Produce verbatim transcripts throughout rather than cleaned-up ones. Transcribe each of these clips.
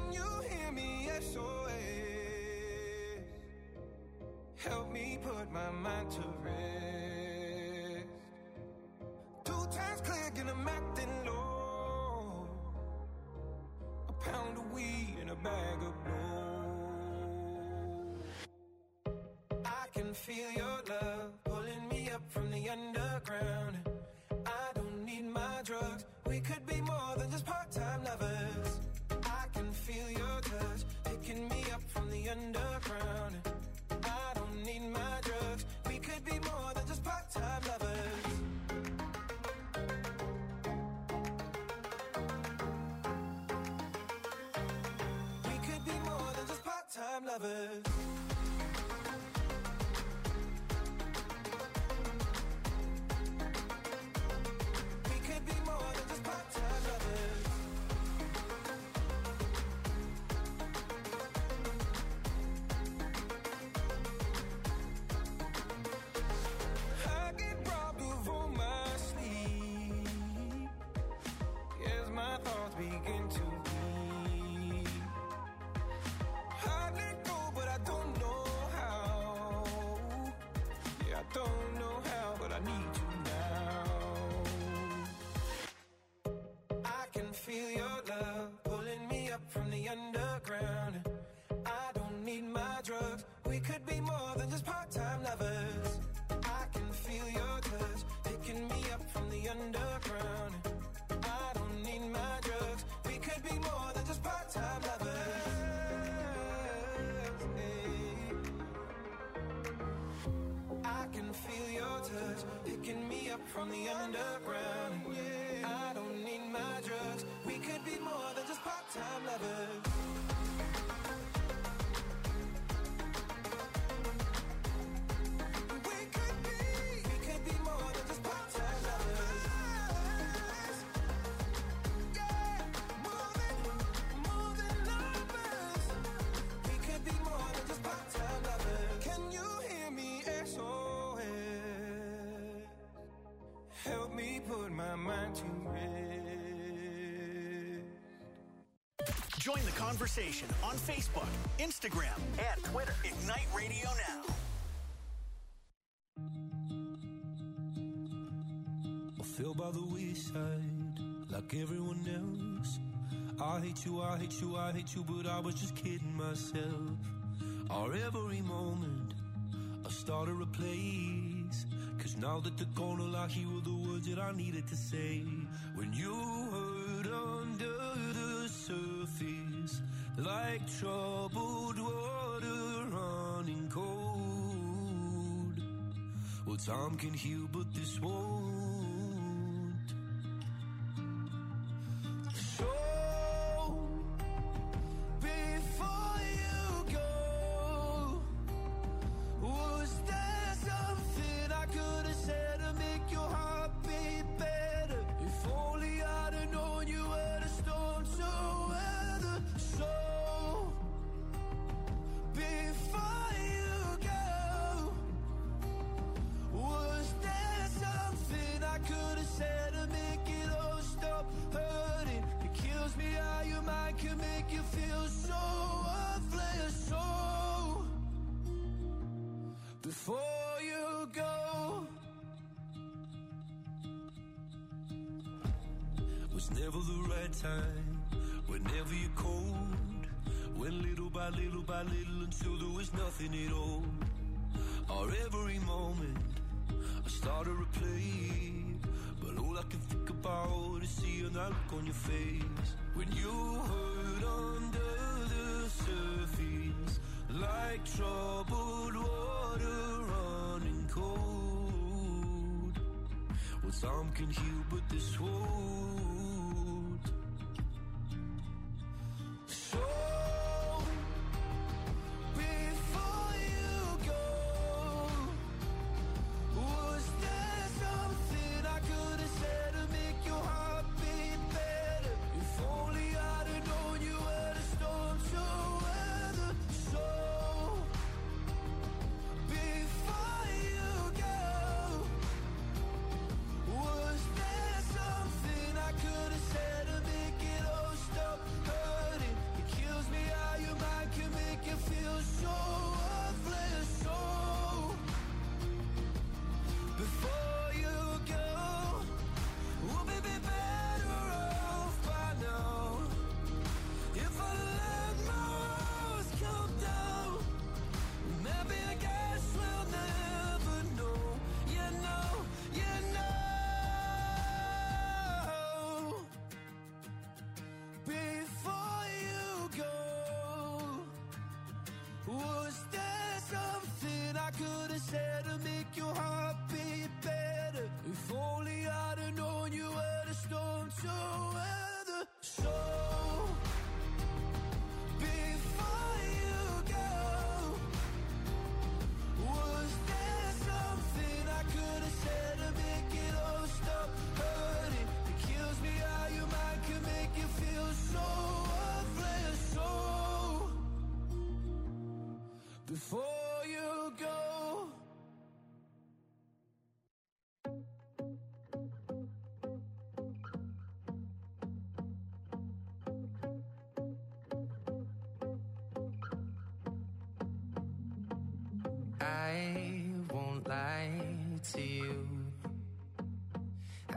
Can you hear me? S O S. Help me put my mind to rest. Two times clear, and I'm acting low. A pound of weed and a bag of blow. I can feel your love pulling me up from the underground. I don't need my drugs. We could be more than just part-time lovers. I can feel your touch picking me up from the underground. I don't need my drugs. We could be more than just part-time lovers. We could be more than just part-time lovers. From the underground, yeah. I don't need my drugs. We could be more than just part-time lovers. We could be, we could be more than just part-time lovers. Yeah, more than, more than lovers. We could be more than just part-time lovers. Can you hear me? S O S. Help me put my mind to rest. Join the conversation on Facebook, Instagram, and Twitter. Ignite Radio Now. I feel by the wayside like everyone else. I hate you, I hate you, I hate you, but I was just kidding myself. Our every moment I started a place. Cause now that they're gone, all I hear were the words that I needed to say. When you hurt under the surface, like troubled water running cold. Well, time can heal, but this won't. So, before you go, was there something I could have said to make your heart beat better? If only I'd have known you were the storm to weather. So, before you go, was there something I could have said to make it all stop hurting? It kills me how your mind can make you feel so worthless. So, before you go, was never the right time, whenever you're cold, went little by little by little until there was nothing at all. Our every moment I started to play, but all I can think about is seeing that look on your face. When you hurt under the surface, like troubled water running cold. Well, time can heal, but this won't. So, before you go, was there something I could have said to make your heart beat better? If only I'd have known you were the storm to weather. So, before you go, was there something I could have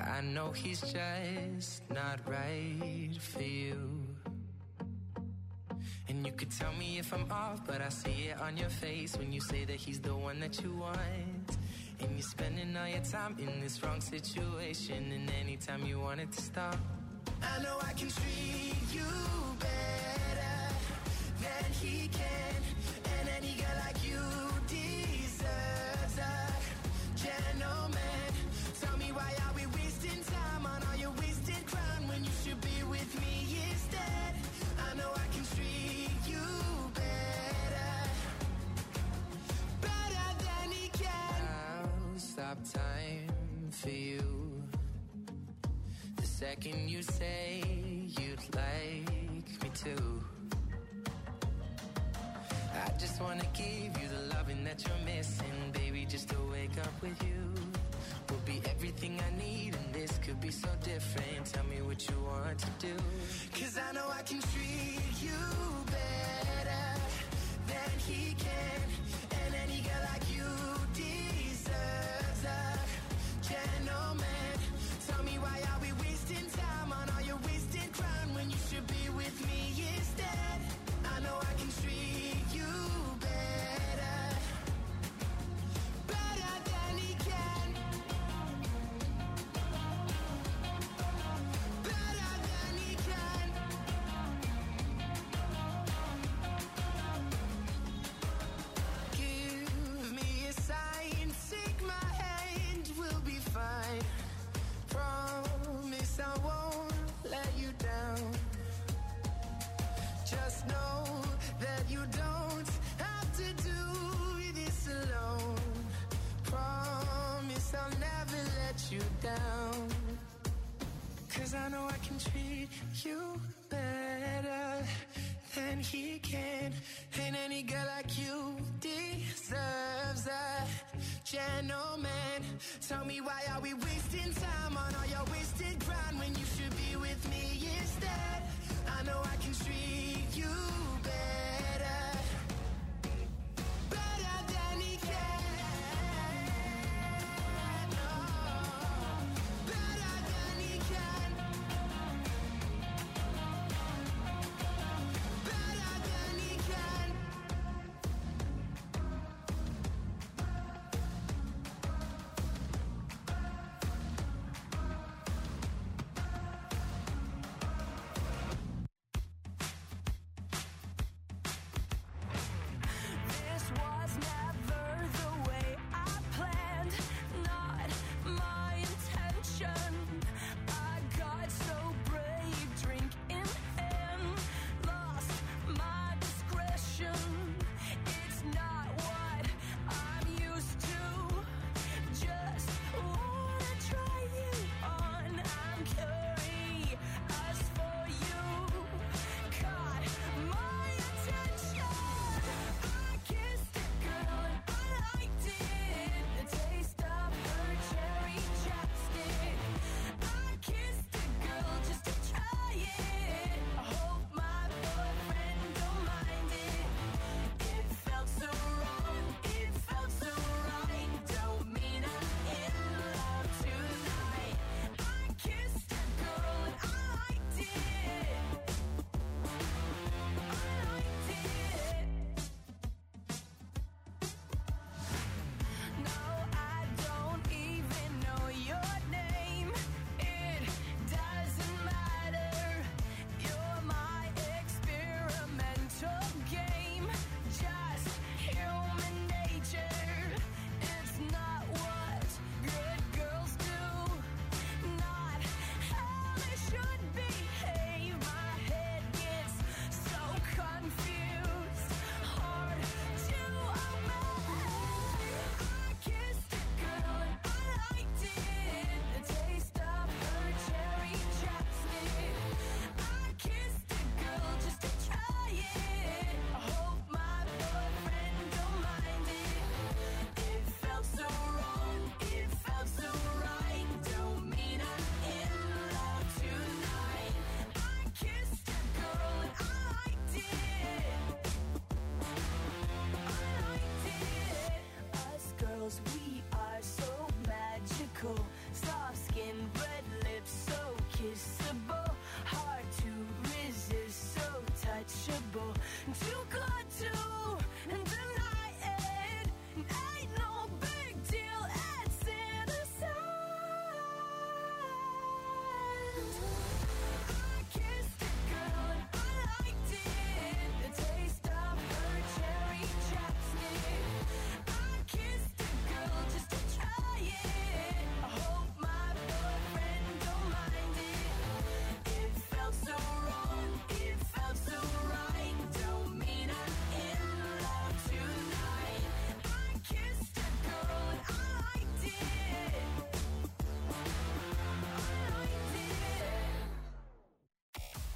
I know he's just not right for you. And you could tell me if I'm off, but I see it on your face when you say that he's the one that you want. And you're spending all your time in this wrong situation, and anytime you want it to stop, I know I can treat you better than he can. And any girl like you deserves a gentleman. Tell me, why are we wasting time on all your wasted crown when you should be with me instead? I know I can treat you better, better than he can. I'll stop time for you the second you say you'd like me to. I just wanna give you the loving that you're missing, baby, just to wake up with you will be everything I need, and this could be so different. Tell me what you want to do, 'cause I know I can treat you better than he can. And any girl like you deserves a gentleman. Tell me, why are we wasting time on all your wasted crown when you should be with me instead? I know I can treat you better, better than he can, better than he can. Give me a sign, take my hand, we'll be fine. Promise I won't let you down. Just know that you don't have to do this alone. Promise I'll never let you down. 'Cause I know I can treat you better than he can. And any girl like you deserves a gentleman. Tell me, why are we wasting time on all your wasted grind when you should be with me instead? I know I can treat you better, better than he can. Oh, better than he can, better than he can.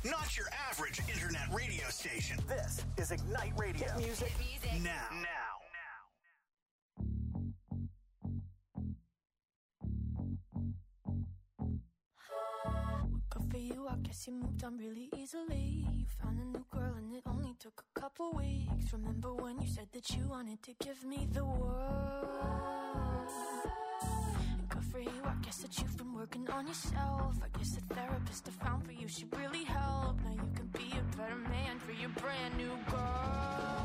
Not your average internet radio station. This is Ignite Radio. Hit music. Hit music. Now. Now. Good for you, I guess you moved on really easily. You found a new girl and it only took a couple weeks. Remember when you said that you wanted to give me the world? And good for you, I guess that you've been working on yourself. I guess the therapist I found for you should really help. Now you can be a better man for your brand new girl.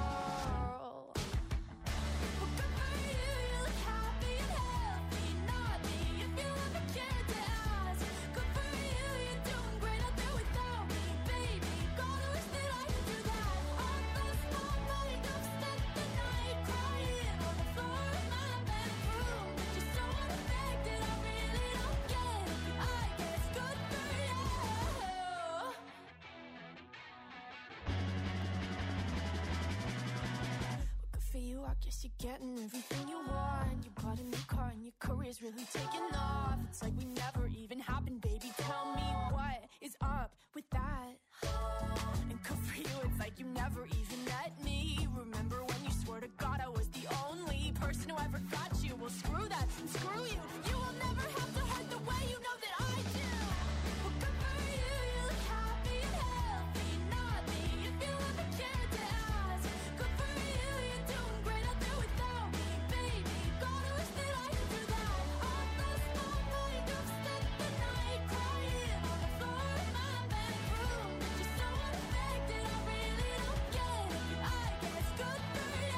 I guess you're getting everything you want. You bought a new car and your career's really taking off. It's like we never even happened, baby. Tell me what is up with that? And good for you, it's like you never even met me. Remember when you swore to God I was the only person who ever got you? Well, screw that, screw you. You will never have to hurt the way you know that I do. Well, good for you, you look happy and healthy. Not me, if you ever cared to ask. Good for you, you're doing great out there without me, baby. God, I wish that I could do that. I lost my mind, I've spent the night crying on the floor of my bedroom. Just so unaffected, I really don't get it. I guess good for you.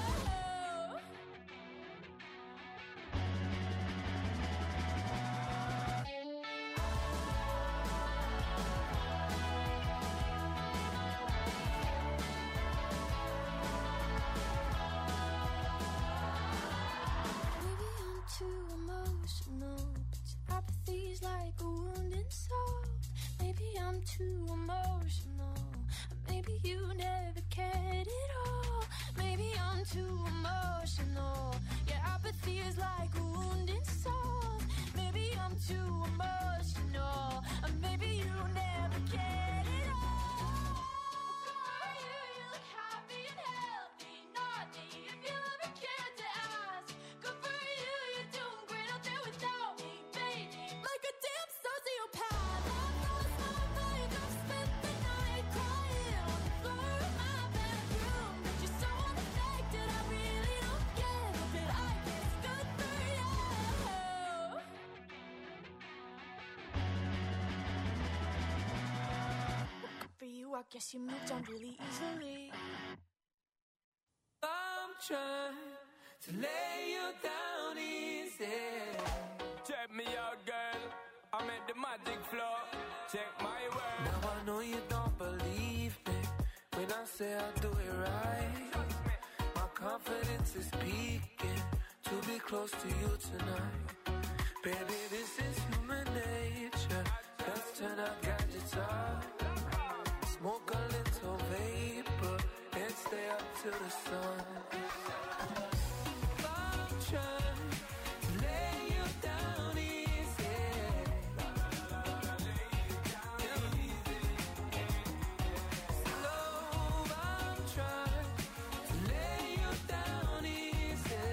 Maybe I'm too emotional, but your apathy's like a wounded soul. Maybe I'm too emotional, or maybe you never cared at all. Maybe I'm too emotional, your apathy is like a wounded soul. Maybe I'm too emotional, or maybe you never cared at all. You, you look happy and healthy, not me, if you ever cared to ask. Good for you, you're doing great out there without me, baby. Like a damn sociopath, I've lost my mind, I've spent the night crying on the floor of my bedroom. But you're so unaffected, I really don't get it, but I guess good for you. Good for you, I guess you moved on really easily. I'm trying to lay you down easy. Check me out, girl. I'm at the magic floor. Check my work. Now I know you don't believe me when I say I do it right. My confidence is peaking to be close to you tonight. Baby, this is human nature. Let's turn our gadgets off. Smoke a little vapor and stay up till the sun. I'm trying to lay you down easy. Slow, I'm trying to lay you down easy.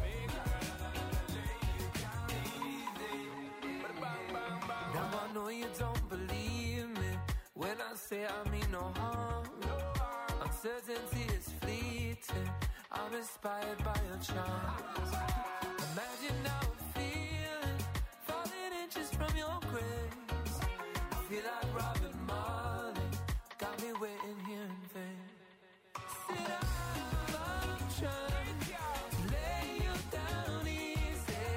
Now I know you don't believe me when I say I mean no harm. Uncertainty is fleeting. I'm inspired by your charms. Imagine how I'm feeling, falling inches from your grace. I feel like Robin Marley, got me waiting here in vain. Sit up, I'm trying to lay you down easy.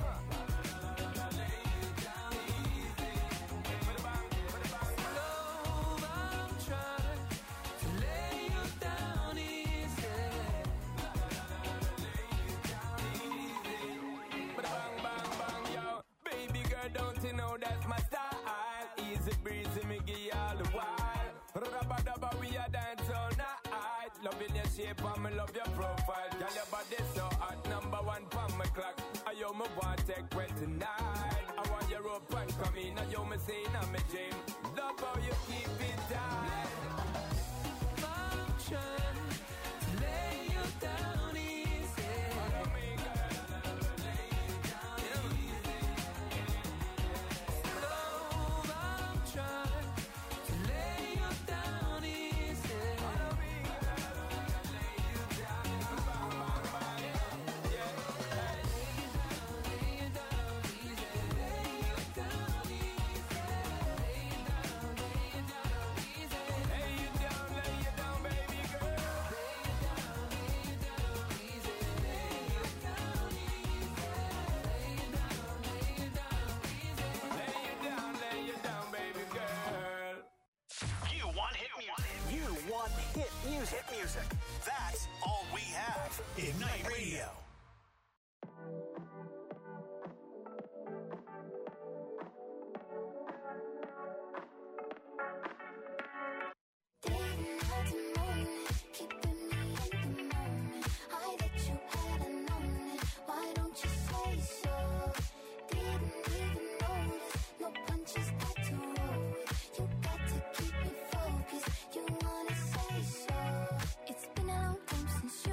Slow, I'm trying to lay you down easy. Bang, bang, bang, yo. Baby girl, don't you know that's my style? Easy breezy, me give you all the while. Rubba-dubba, we a dance all night. Loving your shape and me love your profile. Girl, your body so hot, number one from my clock. I yo me want take well tonight. I want your rope and come in, I yo me say in my dream. love how you keep it tight. I'm trying to lay you down easy. Lay you down easy. Love, I'm trying to lay you down easy. Lay you down, yeah. Lay you down easy. Lay you down easy. Lay you down, lay you down easy. Lay you down, lay you down, baby girl. Lay you down, lay you down easy. Lay you down easy. Lay you down, lay you down easy. Lay you down, lay you down, baby girl. You want hit music. You want hit music. Hit music. That's all we have. Ignite Radio. Keeping me in the moment. I that you had known it. Why don't you say so? Didn't even notice. No punches got to roll with. You got to keep me focused. You wanna say so? It's been a long time since you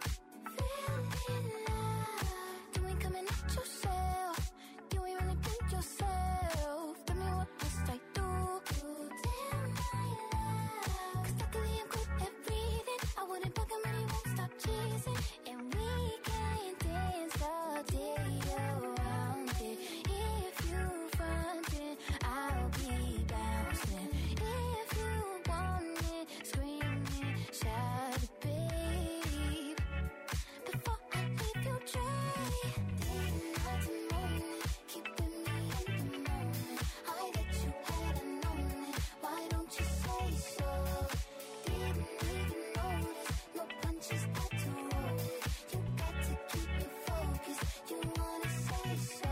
feel in love. You ain't coming at yourself. You ain't really been yourself. Tell me what must I do? Damn my love. 'Cause luckily I'm good at breathing. I wouldn't bug him and he won't stop teasing. And we can dance all day around it. If you frontin', I'll be bouncing. If you want it, screaming, shout it, babe. Before I leave you dry, didn't have to moan it, keeping me in the moment. I that you had known it. Why don't you say so? Didn't even notice. No punches got to roll with. You got to keep me focused. You wanna say so?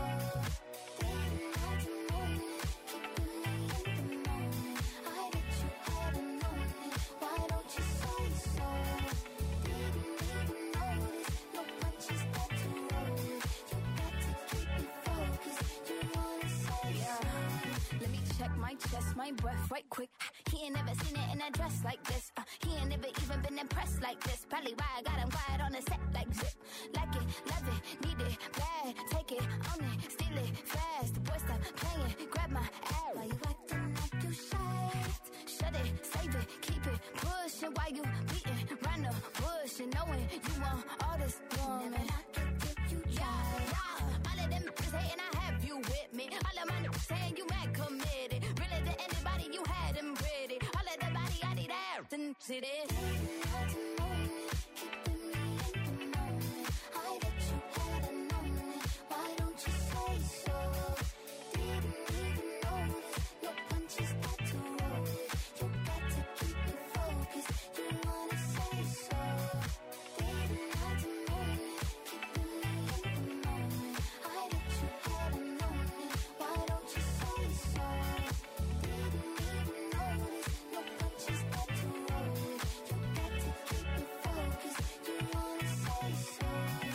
Didn't have to moan it, keeping me in the moment. I that you had known it. Why don't you say so? Didn't even notice. No punches got to roll with. You got to keep me focused. You wanna say so? Let me check my chest, my breath right quick. He ain't never seen it in a dress like this. Uh, he ain't never even been impressed like this. Probably why I got him quiet on the set like zip. Like it, love it, need it, bad. Take it, own it, steal it, fast. The boy stop playing, grab my ass. Why you acting like you shy? Shut it, save it, keep it pushing while you beating round the bush and knowing you want all this woman. Never knock it till you Yeah, try. yeah. All of them niggas hating, I have you with me. All of my niggas saying you mad committed. Really to anybody, you had them pretty. All of the body, I need ass and see this. Didn't have to moan it, keeping me in the moment. I that you had known it. Why don't you say so? Didn't even notice. No punches got to roll with. You got to keep me focused. You wanna say so? Didn't have to moan it, keeping me in the moment. I that you had known it. Why don't you say so? Didn't even notice. No punches got to roll with. You got to keep me focused. You wanna say so?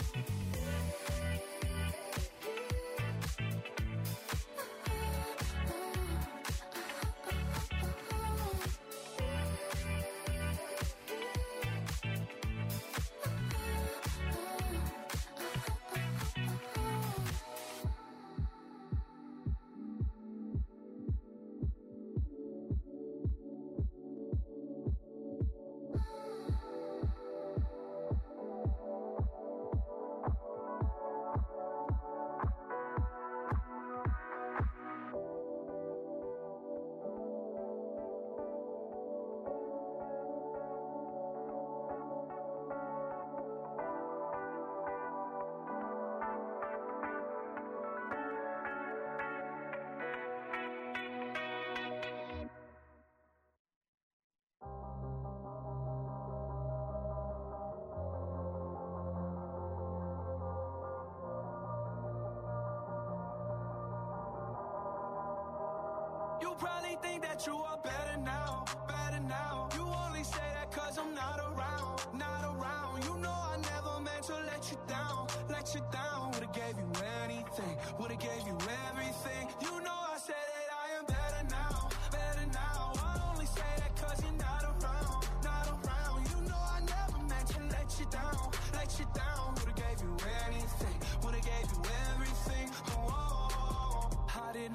You probably think that you are better now, better now. You only say that cause I'm not around, not around. You know I never meant to let you down, let you down. Would've gave you anything, would've gave you everything. You know I said that I am better now, better now.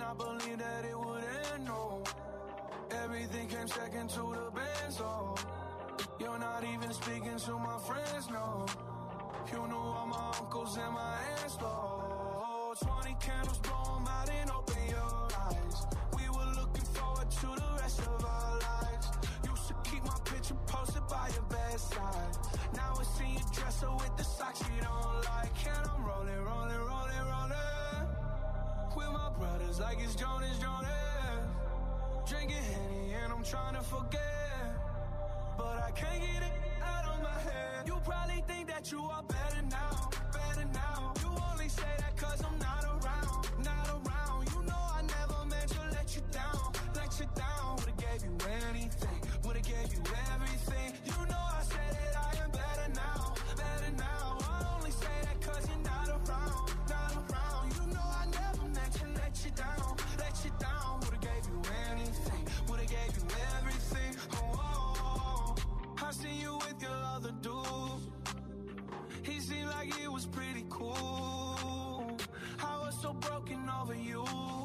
not believe that it would end, no. Everything came second to the band, so you're not even speaking to my friends, no. You knew all my uncles and my aunts, though. Twenty candles, blow 'em out and open your eyes. We were looking forward to the rest of our lives. Used to keep my picture posted by your bedside. Now it's in your dresser with the socks you don't like. And I'm rolling, rolling, rolling, rolling with my brothers like it's Jonas, Jonas. Drinking Henny and I'm trying to forget, but I can't get it out of my head. You probably think that you are better now, better now. You only say that cause I'm not around, not around. You know I never meant to let you down, let you down. Would've gave you anything, would've gave you everything. You know I said that I am better now, better now. I only say that cause you're not around, not around. You know I never meant to let you down, let you down. Would've gave you anything, would've gave you everything. Oh, oh, oh. I seen you with your other dude. He seemed like it was pretty cool. I was so broken over you.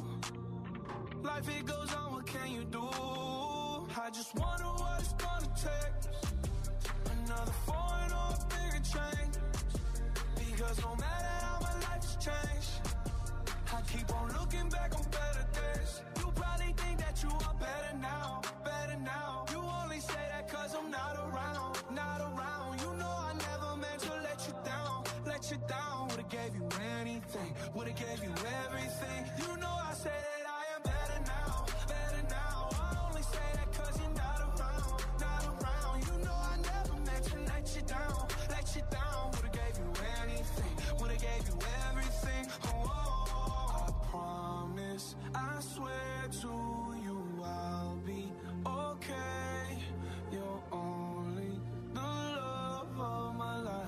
Life it goes on, what can you do? I just wonder what it's gonna take. Another foreign or a bigger change. Because no matter how my life's changed, I keep on looking back on better days. You probably think that you are better now, better now. You only say that cause I'm not around, not around. You know I never meant to let you down, let you down. Would've gave you anything, would've gave you everything. You know I say that I am better now, better now. I only say that cause you're not around, not around. You know I never meant to let you down, let you down. Would've gave you anything, would've gave you everything. Oh, oh, I promise, I swear to you I'll be okay. You're only the love of my life.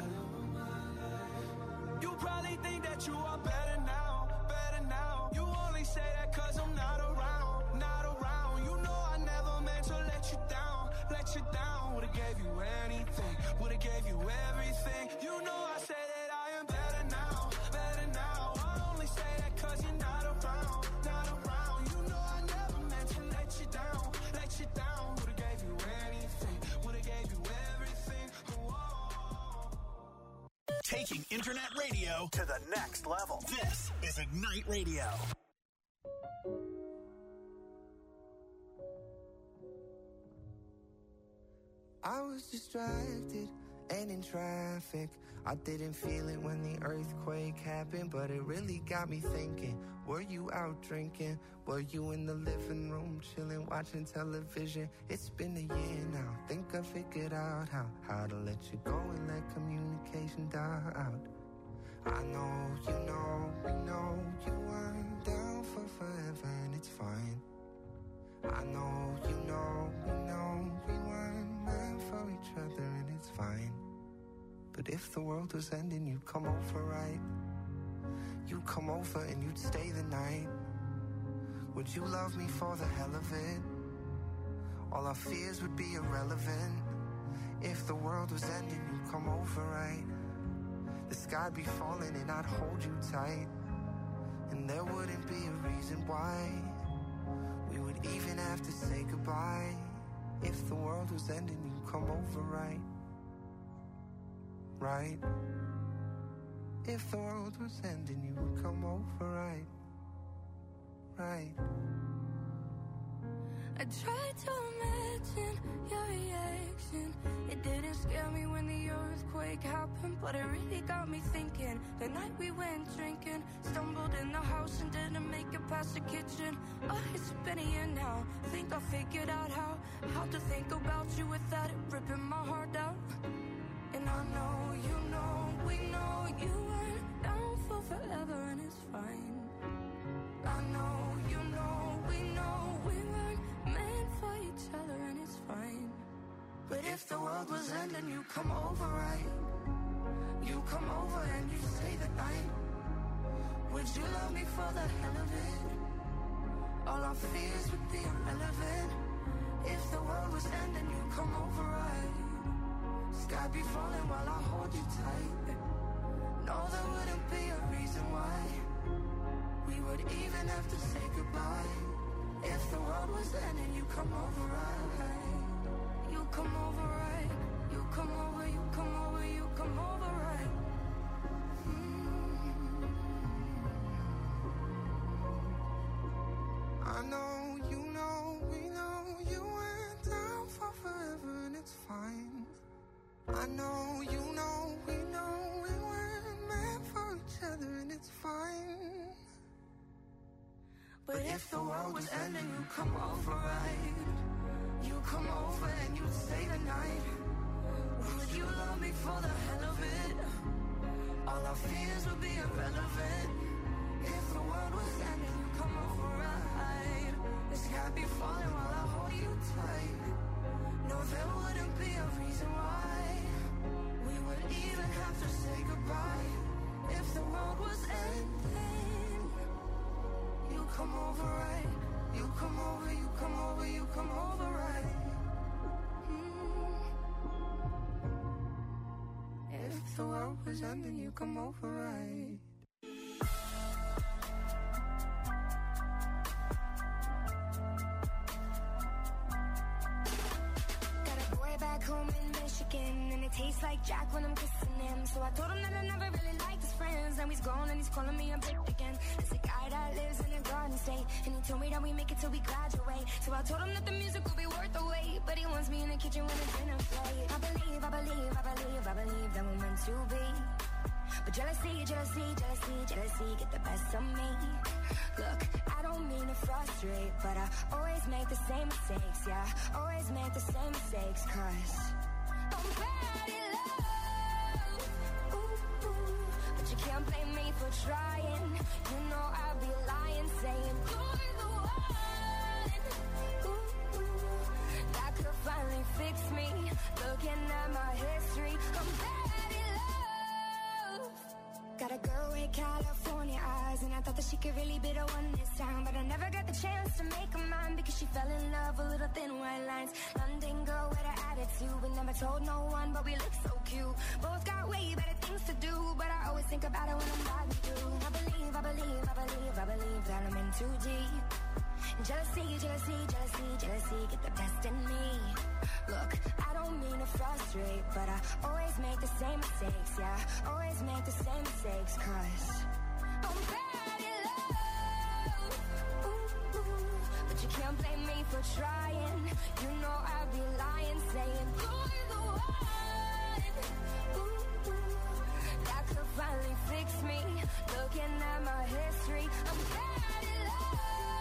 You probably think that you are better now, better now. You only say that cause I'm not around, not around. You know I never meant to let you down, let you down. Would've gave you anything, would've gave you everything. You know I say that I am better now, better now. I only say that cause you're not around, not around. You know I never meant to let you down, let you down. Would've gave you anything, would've gave you everything. Whoa. Taking internet radio to the next level. This is Ignite Radio. I was distracted and in traffic. I didn't feel it when the earthquake happened, but it really got me thinking. Were you out drinking? Were you in the living room chilling, watching television? It's been a year now. Think I figured out how How to let you go and let communication die out. I know, you know, we know you weren't down for forever, and it's fine. I know, you know, we know we weren't meant for each other, and it's fine. But if the world was ending, you'd come over, right? You'd come over and you'd stay the night. Would you love me for the hell of it? All our fears would be irrelevant. If the world was ending, you'd come over, right? The sky'd be falling and I'd hold you tight. And there wouldn't be a reason why we would even have to say goodbye. If the world was ending, you'd come over, right? Right? If the world was ending, you would come over, right? Right? I tried to imagine your reaction. It didn't scare me when the earthquake happened, but it really got me thinking. The night we went drinking, stumbled in the house and didn't make it past the kitchen. Oh, it's been a year now. Think I figured out how How to think about you without it ripping my heart out. And I know, you know, we know you weren't down for forever, and it's fine. I know, you know, we know we weren't meant for each other, and it's fine. But if the world was ending, you come over, right? You come over and you stay the night. Would you love me for the hell of it? All our fears would be irrelevant. If the world was ending, you come over, right? Sky be falling while I hold you tight. No, there wouldn't be a reason why we would even have to say goodbye. goodbye. If the world was ending, you come over right. You come over right. You come over, you come over, you come over right. Mm. I know, you know, we know you went down for forever and it's fine. I know, you know, we know we weren't meant for each other and it's fine. But if the world was ending, you come over right. You come over and you'd stay the night. Would you love me for the hell of it? All our fears would be irrelevant. If the world was ending, you come over right. This happy falling while I hold you tight. No, there wouldn't be a reason why we would even have to say goodbye. If the world was ending, you come over right. You come over, you come over, you come over right. Mm. If the world was ending, you come over right. Got a boy back home in Michigan, and it tastes like Jack when I'm kissing him. So I told him that I never really liked his friends. Now he's gone and he's calling me a bitch again. It's a guy that lives in a garden state, and he told me that we make it till we graduate. So I told him that the music will be worth the wait, but he wants me in the kitchen when it's dinner plate. I believe, I believe, I believe, I believe that we're meant to be. But jealousy, jealousy, jealousy, jealousy get the best of me. Look, I don't mean to frustrate, but I always make the same mistakes, yeah. Always make the same mistakes, cause I'm bad in love. Ooh, ooh. But you can't blame me for trying. You know I'd be lying, saying you're the one. Ooh, ooh. That could finally fix me. Looking at my history, I'm bad in love. Got a girl with California eyes, and I thought that she could really be the one this time, but I never got the chance to make her mine because she fell in love with little thin white lines. London girl with an attitude, we never told no one, but we look so cute. Both got way better things to do, but I always think about it when I'm riding through. I believe, I believe, I believe, I believe that I'm in too deep. Jealousy, jealousy, jealousy, jealousy get the best in me. Look, I don't mean to frustrate, but I always make the same mistakes, yeah. Always make the same mistakes, cause I'm bad in love. Ooh, ooh. But you can't blame me for trying. You know I'd be lying, saying you're the one. Ooh, ooh. That could finally fix me. Looking at my history, I'm bad in love.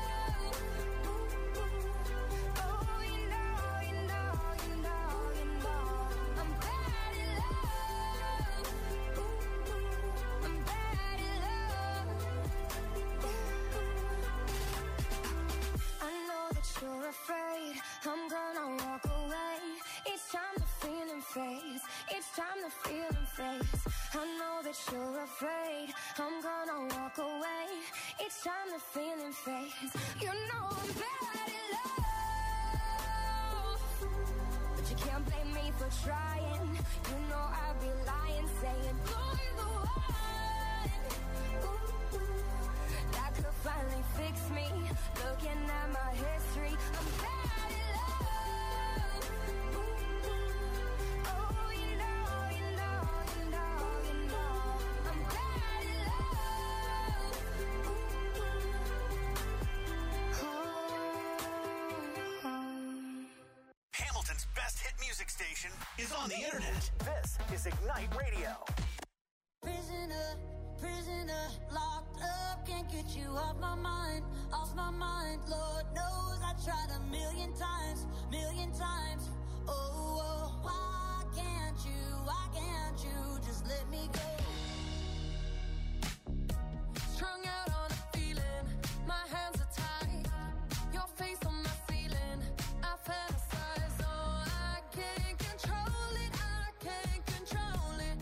You're afraid I'm gonna walk away. Each time the feeling fades, each time the feeling fades. I know that you're afraid I'm gonna walk away. Each time the feeling fades, you know I'm bad in love. But you can't blame me for trying. You know I'd be lying, saying you're the one. Ooh, ooh. That could finally fix me. Looking at my history, I'm bad in love. Ooh, ooh. Oh, you know, you know, you know, you know, I'm bad in love. Ooh, ooh. Oh. Hamilton's best hit music station is on the internet. This is Ignite Radio. Prisoner, prisoner, locked up, can't get you off my mind, off my mind. Lord knows I tried a million times, million times. Oh, oh, why can't you, why can't you just let me go? Strung out on a feeling, my hands are tied, your face on my ceiling, I fantasize. Oh, I can't control it, I can't control it.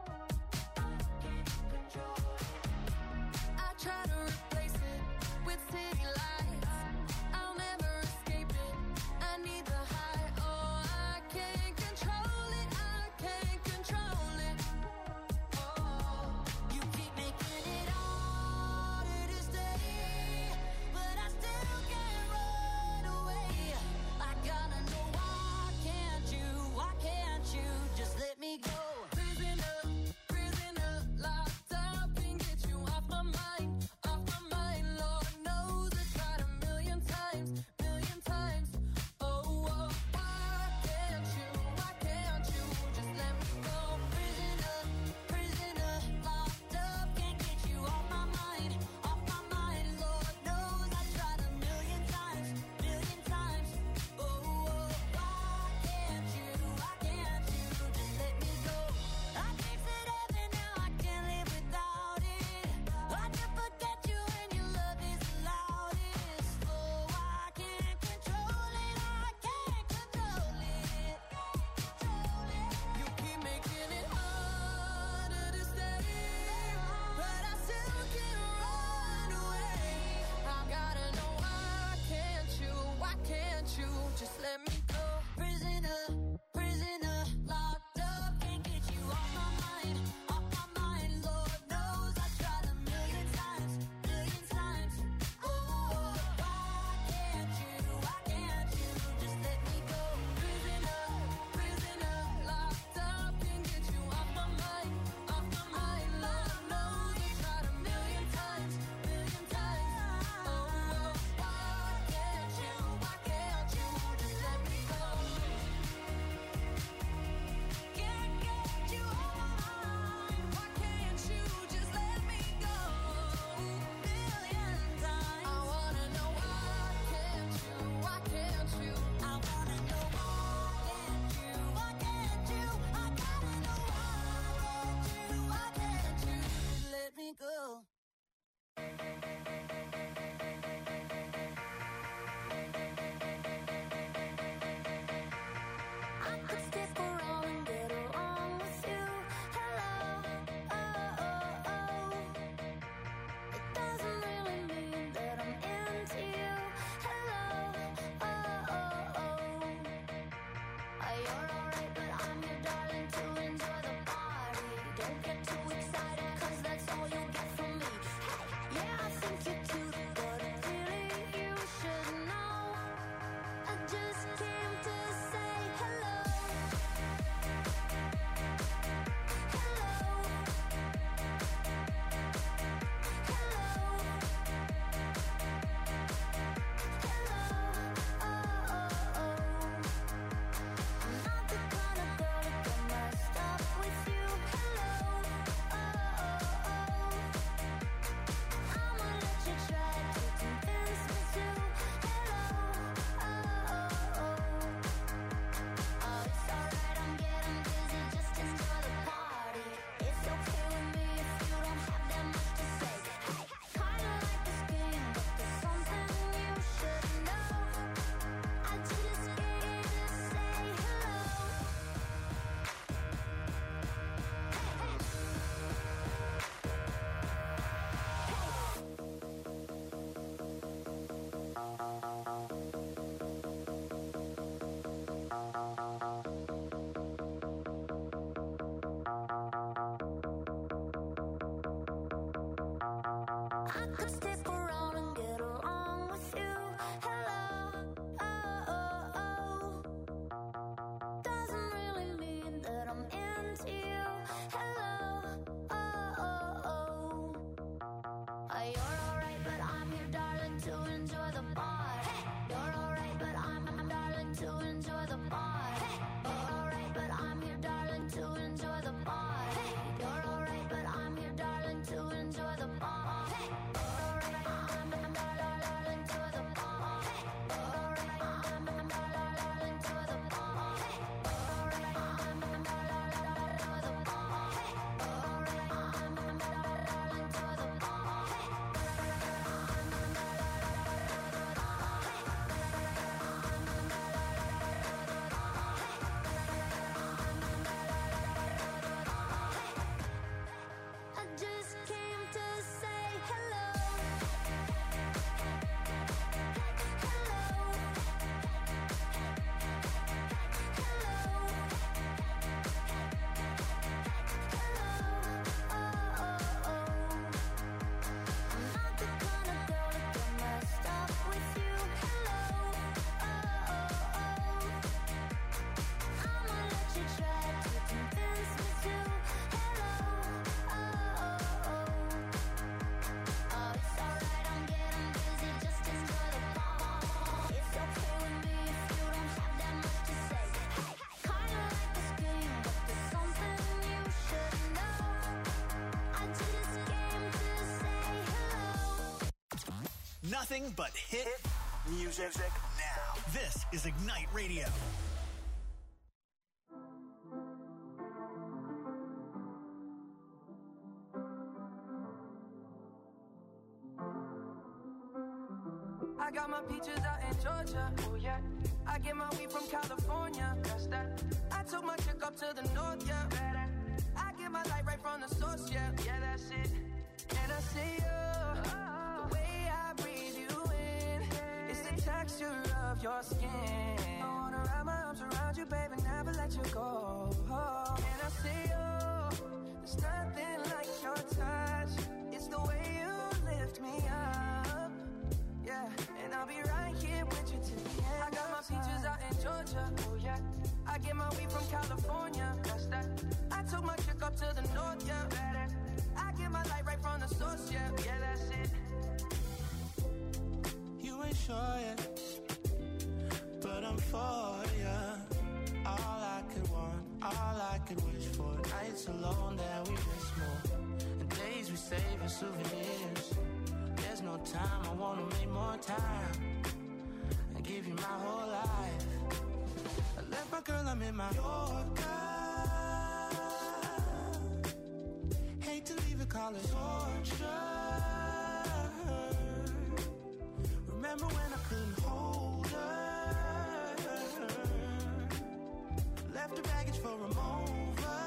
I try to replace it with city lights. I'll never escape it. I need the high. Oh, I can't control it. I can't control it. Oh. I could stick around and get along with you. Hello, oh, oh, oh. Doesn't really mean that I'm into you. Hello, oh, oh, oh. Uh, You're alright, but I'm here, darling, to enjoy the bar. You're alright, but I'm, I'm darling, to enjoy the bar. You're alright, but I'm here, darling, to enjoy the bar. You're alright, but I'm here, darling, to enjoy the bar. You're alright, I'm, I'm darling, to the bar. You're alright, I'm, I'm darling, to the bar. You're alright, I'm, I'm darling, to the bar. You're alright, I'm, I'm darling, to the bar. I just came to say hello. Hello. Hello. Hello. Oh, oh, oh. I'm not the kind of girl to get messed up with you. Hello. Oh, oh, oh. I'ma let you try to convince me to. Hello. Oh, oh, oh. Oh, it's alright, I'm getting busy, just enjoy the ball. It's okay with me if you don't have that much to say. Hey, kinda like this game, but there's something you should know. I just came to say hello. Nothing but hit music now. This is Ignite Radio. I got my peaches out in Georgia. Oh yeah. I get my weed from California. That's that. I took my chick up to the north, yeah. Better. I get my light right from the source, yeah. Yeah, that's it. And I see you. The way I breathe you in. It's the texture of your skin. I wanna wrap my arms around you, baby, never let you go. And I see you. There's nothing like your touch. It's the way you lift me up. Yeah, and I'll be right here with you till the end. I got my peaches out in Georgia. Oh yeah. I get my weed from California. That's that. I took my chick up to the north, yeah. Better. I get my light right from the source, yeah. Yeah, that's it. You ain't sure yet, but I'm for ya. All I could want, all I could wish for. Nights alone that we miss more, and days we save as souvenirs. There's no time, I wanna make more time and give you my whole life. I left my girl, I'm in my Yorker. Hate to leave it, call it torture. Remember when I couldn't hold her? Left her baggage for a mover.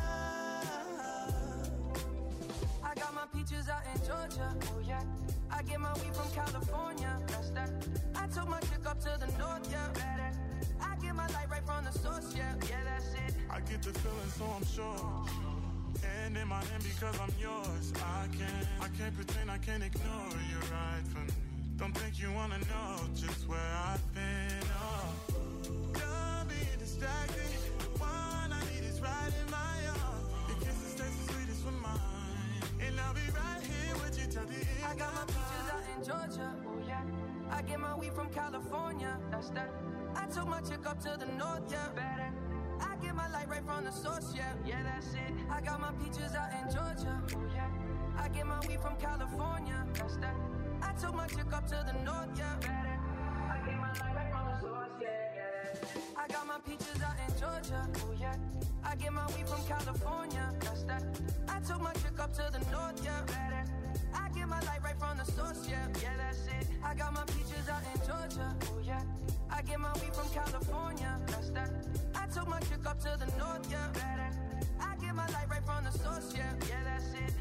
I got my peaches out in Georgia. Oh yeah. I get my weed from California. That's that. I took my chick up to the north, yeah. Better. I get my light right from the source, yeah. Yeah, that's it. I get the feeling, so I'm sure. And in my hand because I'm yours. I can't, I can't pretend, I can't ignore you right from me. Don't think you wanna know just where I've been. Oh, don't be distracted. The one I need is right in my arms. Your kisses taste the sweetest with mine, and I'll be right here with you till the end. I got my peaches out in Georgia. Oh yeah. I get my weed from California. That's that. I took my chick up to the north, yeah. Better. I get my light right from the source, yeah. Yeah, that's it. I got my peaches out in Georgia. Oh yeah. I get my weed from California. That's that. I took my chick up to the north, yeah. Better. I get my light right from the source, yeah, yeah. I got my peaches out in Georgia. Oh yeah. I get my weed from California. That's that. I took my chick up to the north, yeah. Better. I get my light right from the source, yeah. Yeah, that's it. I got my peaches out in Georgia. Oh yeah. I get my weed from California. That's that. I took my chick up to the north, yeah. Better. I get my light right from the source, yeah. Yeah, that's it.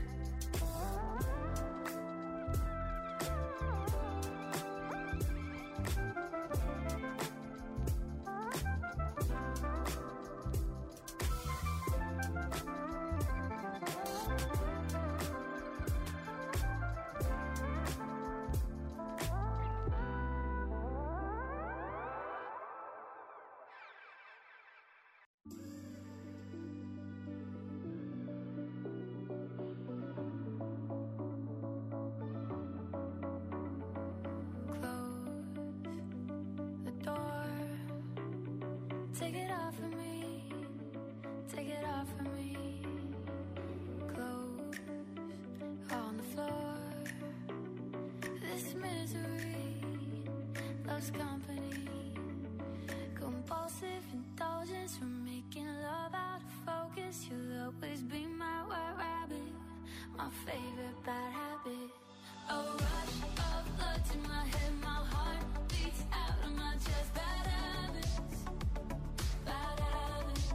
far from me. Clothes on the floor. This misery loves company. Compulsive indulgence from making love out of focus. You'll always be my white rabbit, my favorite bad habit. A rush of blood to my head, my heart beats out of my chest. Bad habits, bad habits.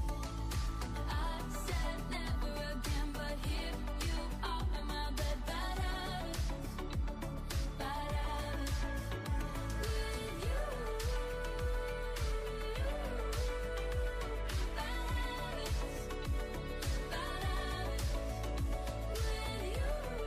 I said never again, but here you are in my bed. Bad habits, bad habits. With you, bad habits, bad habits. With you.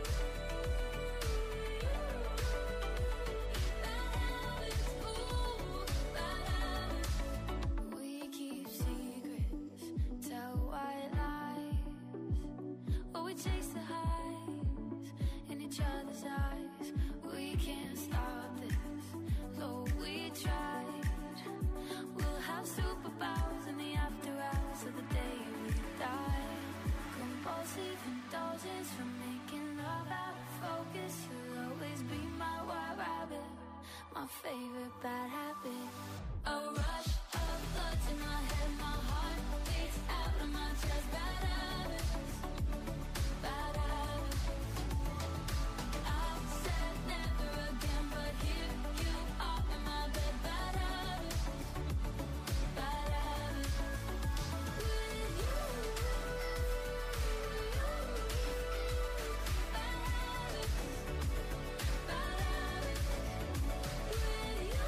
We keep secrets, tell white lies, or we chase the highs in each other's eyes. We can't stop this, though we tried. We'll have superpowers in the after hours of the day we die. Compulsive indulgence from making love out of focus. You'll always be my white rabbit, my favorite bad habit. A rush of blood to my head, my heart beats out of my chest. Bad habits, bad habits. I said never again, but here you are in my bed. Bad habits, bad habits. With you, bad habits, bad habits. With you.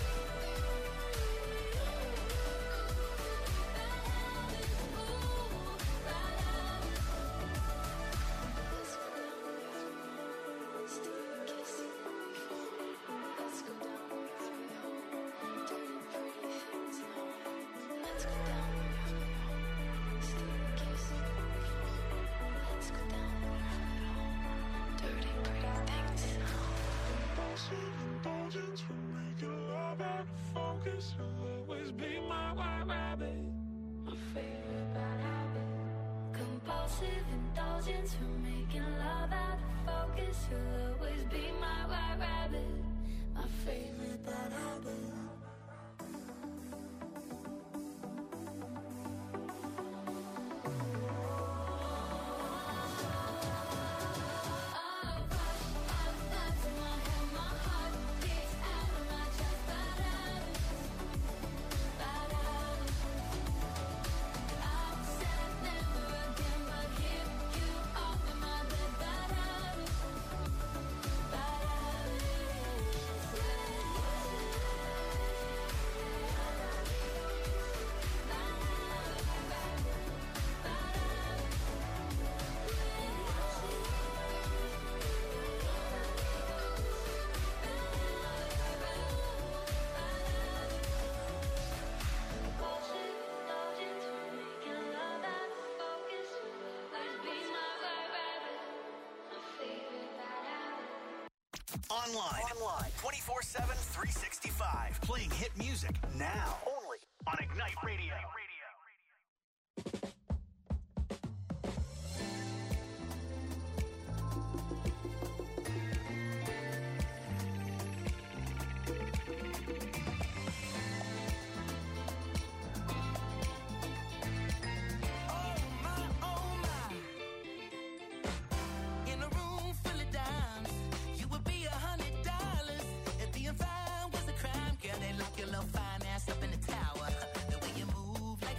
Indulgence from making love out of focus. You'll always be my white rabbit, My favorite bad habit. Compulsive indulgence from making love out of focus. You'll always be my white rabbit, my favorite bad habit. Online. Online. twenty-four seven, three sixty-five. Playing hit music now. Only on Ignite Radio. Your little fine ass up in the tower. The way you move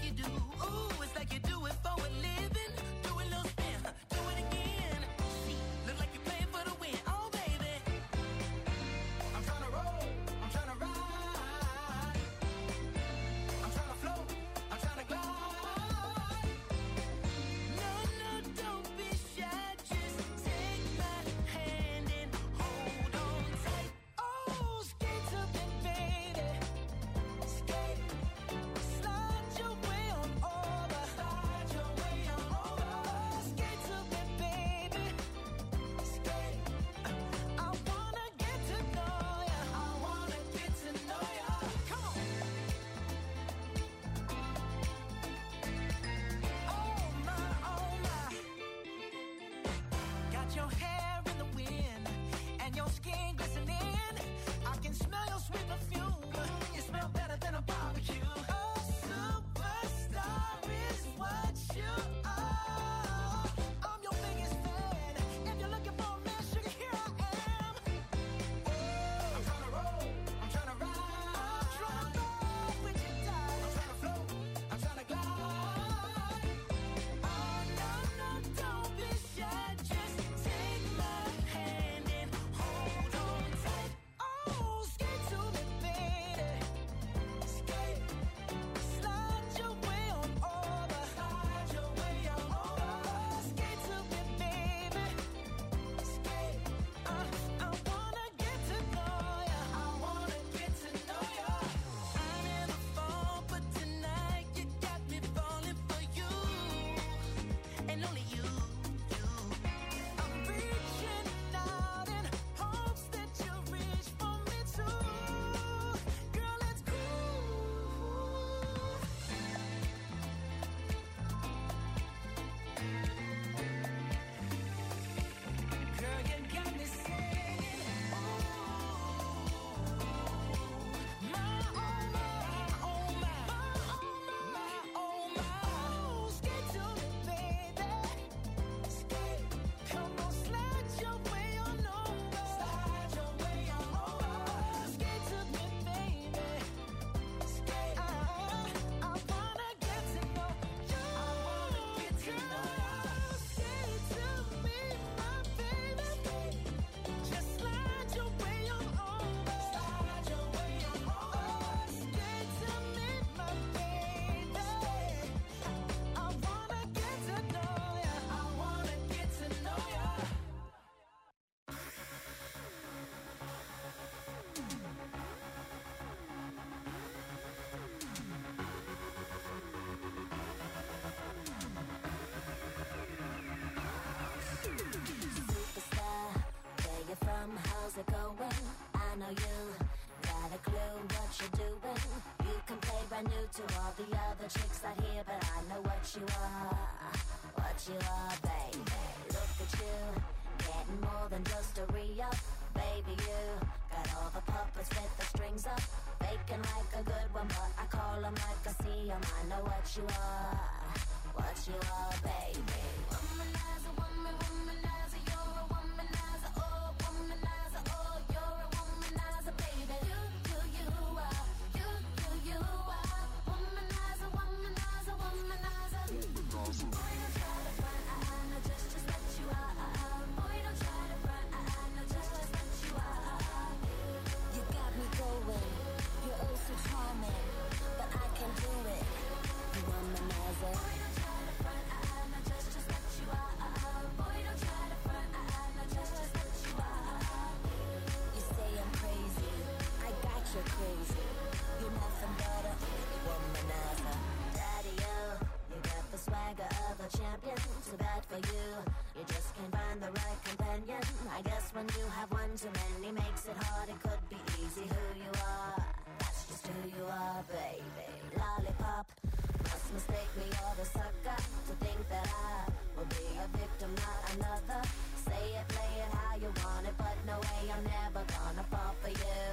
it going. I know you got a clue what you're doing. You can play brand new to all the other chicks out here, but I know what you are, what you are, baby. Look at you, getting more than just a re-up. Baby, you got all the puppets with the strings up, faking like a good one, but I call them like I see them. I know what you are, what you are, baby. Womanizer, woman, womanizer, you're a womanizer, oh, womanizer, oh, you're a womanizer, baby. You, you, you are, you, you, you are, womanizer, womanizer, womanizer. Boy, don't try to front, I, I know just, just what you are. Boy, don't try to front, I, I know just, just what you are. You got me going, you're oh so charming, but I can do it. You womanizer. Boy, don't try to front, I, I know just, just what you are. Boy, don't try to front, I, I know just, just what you are. You say I'm crazy, I got you crazy. You're nothing but a womanizer. Daddy, you, you got the swagger of a champion. Too bad for you, you just can't find the right companion. I guess when you have one too many makes it hard. It could be easy who you are, that's just who you are, baby. Lollipop, must mistake me or the sucker to think that I will be a victim, not another. Say it, play it how you want it, but no way, I'm never gonna fall for you.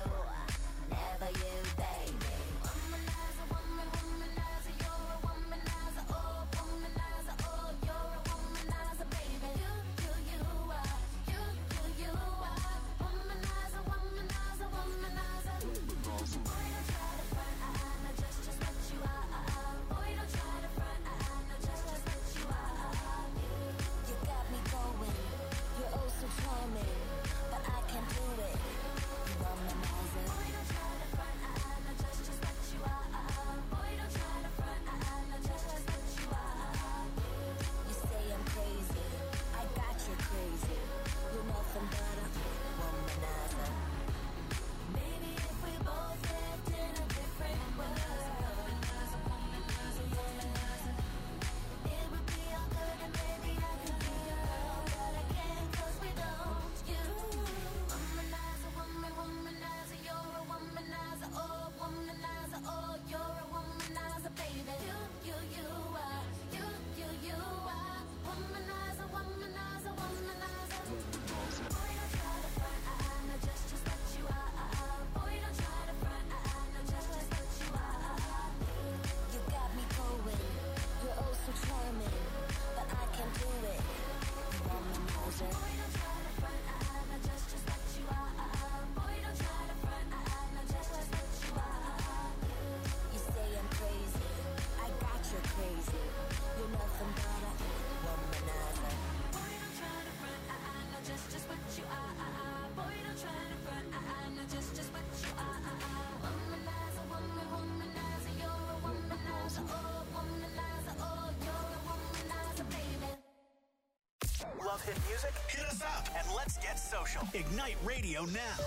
Never you, baby. Womanizer, woman, womanizer, you're a womanizer, oh, womanizer, oh, you're a womanizer, baby. You, you, you are, you, you, you are, womanizer, womanizer, womanizer. Boy, don't try to front, I, I know just, just what you are. Boy, don't try to front, I, I know just, just what you are. You got me going, you're oh so charming, but I can do it. You womanizer. Boy, don't try to front, I, I know just, just what you are. Boy, don't try to front, I, I know just, just what you are. You say I'm crazy, I got you crazy. You're nothing but a womanizer. Maybe if we both lived in a different world, it would be all good and maybe I could be your girl, but I can't 'cause we don't. You womanizer, woman, womanizer, you're a womanizer, oh, womanizer, oh, you're a womanizer, baby. You, you, you are, you, you, you are, womanizer, womanizer, womanizer. Boy, don't try to front, I, I know just, just what you are. Boy, don't try to front, I, I know just, just what you are. You got me going, you're oh so charming, but I can do it. You womanizer. Boy, don't try to front, I, I know just, just what you are. Boy, don't try to front, I, I know just, just what you are. You say I'm crazy, I got you crazy. You're nothing but a womanizer. Boy, don't try to front, I, I know just, just what you are. Boy, don't try to front, I, I know just, just what you are. Womanizer, woman, womanizer, you're a womanizer, oh, womanizer, oh, you're a womanizer, baby. Love hit music? Hit us up and let's get social. Ignite Radio now.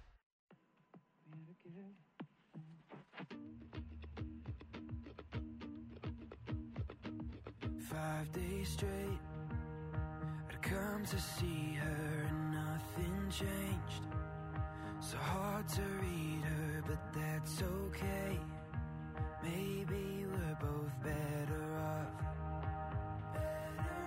Five days straight, I'd come to see her and nothing changed. So hard to read her, but that's okay. Maybe we're both better off. Better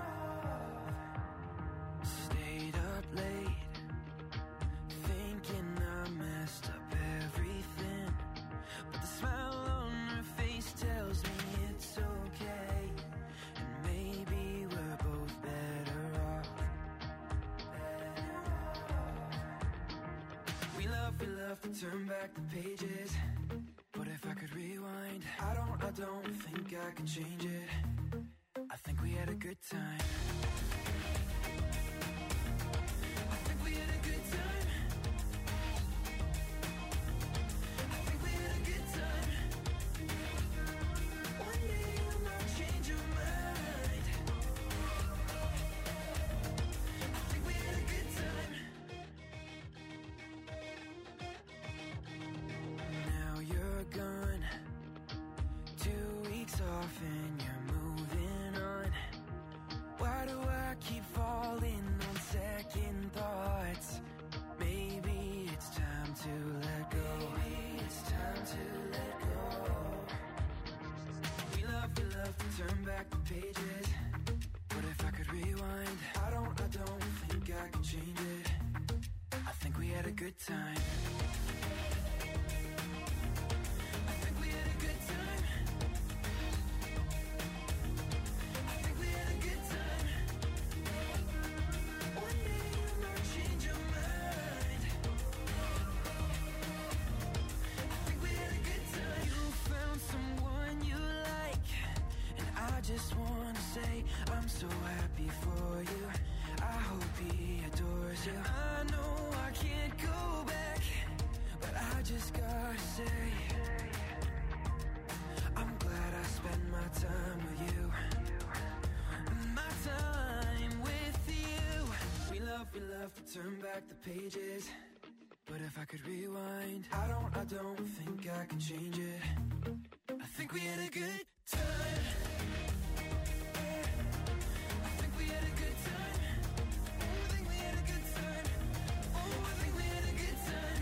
off. Stayed up late, thinking I messed up everything. But the smile on her face tells me it's okay. And maybe we're both better off. Better off. We love, we love to turn back the pages. But if I could rewind, I don't, I don't think I could change it. I think we had a good time. I think we had a good time. I think we had a good time. One day you might change your mind. I think we had a good time. Now you're gone, two weeks off and you're moving on. Why do I good time. I think we had a good time. I think we had a good time. One day you might change your mind. I think we had a good time. You found someone you like, and I just wanna say I'm so happy for you. I hope he adores you. I know I can't go back, but I just gotta say I'm glad I spent my time with you. My time with you. We love, we love to turn back the pages, but if I could rewind, I don't, I don't think I can change it. I think we had a good time. I think we had a good time. Oh, I think we had a good time. Oh, I think we had a good time.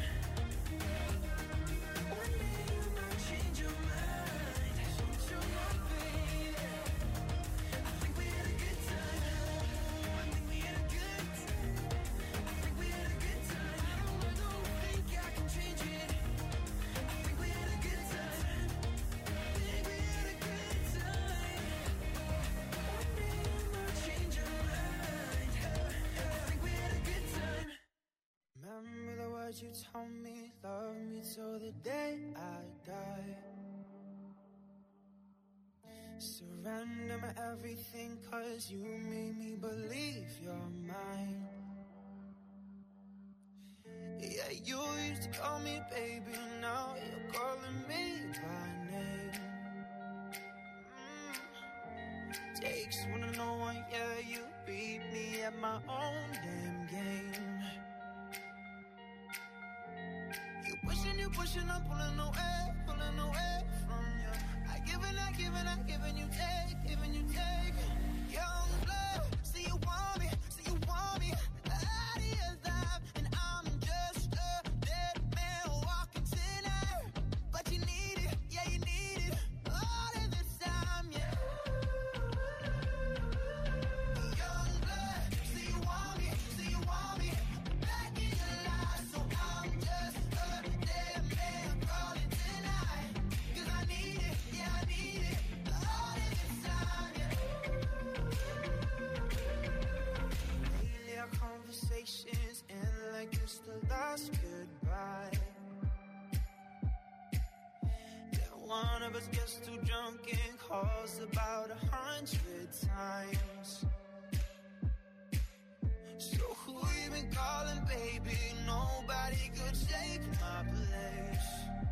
One day you might change your mind. Change your mind, baby. I think we had a good time. I think we had a good time. I think we had a good time. I don't, I don't think I can change it. I think we had a good time. I think we had a good time. One day you might change your mind. I think we had a good time. Remember the words you told me, love me till the day I die. Surrender my everything, cause you made me believe you're mine. Yeah, you used to call me baby, now you're calling me by name. Mm. Takes one to know one, yeah, you beat me at my own damn game. You pushing, you pushing, I'm pulling away, pulling away from you. I give and I give and I give and you take, giving you take. Young blood, see you want me, see you want me. Out of your life, and I'm just a dead man walking tonight. But you need it, yeah, you need it. All of this time, yeah. Young blood, see you want me, see you want me. Back in your life, so I'm just a dead man calling tonight. Cause I need it, yeah, I need it. All of this time, yeah. Lately our conversations end like it's the last goodbye. Yeah, one of us gets too drunk and calls about a hundred times. So who you been calling, baby? Nobody could take my place.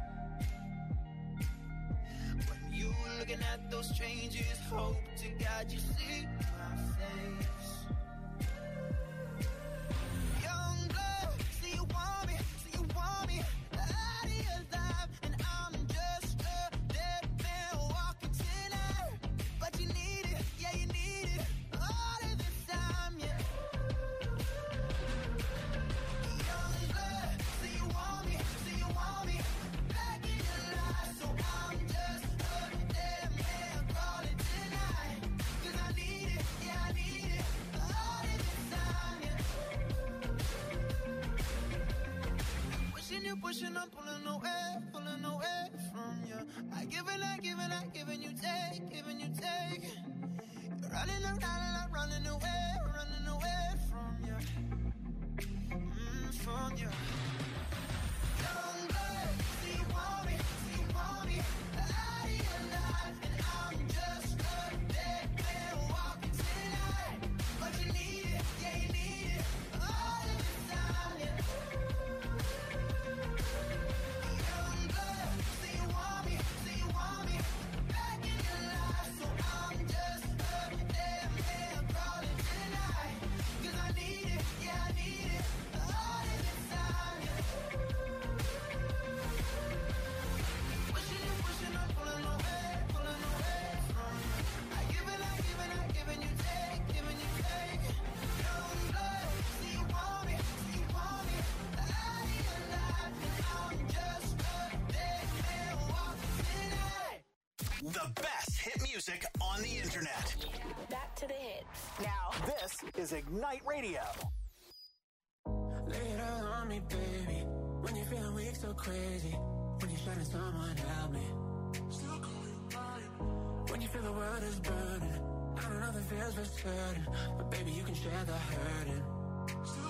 When you looking at those strangers, hope to God you see my face. Young blood, see you want me, see you want me. Out of your life, and I'm just a dead man walking tonight. But you need it, yeah, you need it. All of this time, yeah. Young blood, see you want me, see you want me. Back in your life, so I'm just a dead man calling tonight. Cause I need it, yeah, I need it. All of this time, yeah. Pushing you, pushing, I'm pulling away, pulling away from you. I give and I give and I give and you take, giving you take. You're running around and I'm running away, running away from you. Mm, from you. Young blood, see you want me, see you want me. Out of your life, and I'm just a dead man walking tonight. But you need it, yeah, you need it. All of this time, yeah. Young blood, see you want me, see you want me. Back in your life, so I'm just a dead man calling tonight. Cause I need it, yeah, I need it. All of this time, yeah. Pushing you, pushing, I'm pulling away, pulling away from you. I give and I give and I give and you take, giving you take. Young blood, see you want me, see you want me. Out of your life, and I'm just a dead man walking tonight. The best hit music on the internet. Back to the hits. Now, this is Ignite Radio. Later on me, baby. When you're feeling weak, so crazy. When you're shutting someone, help me. Still call you mine. When you feel the world is burning. I don't know the feels for certain, but baby, you can share the hurting. Still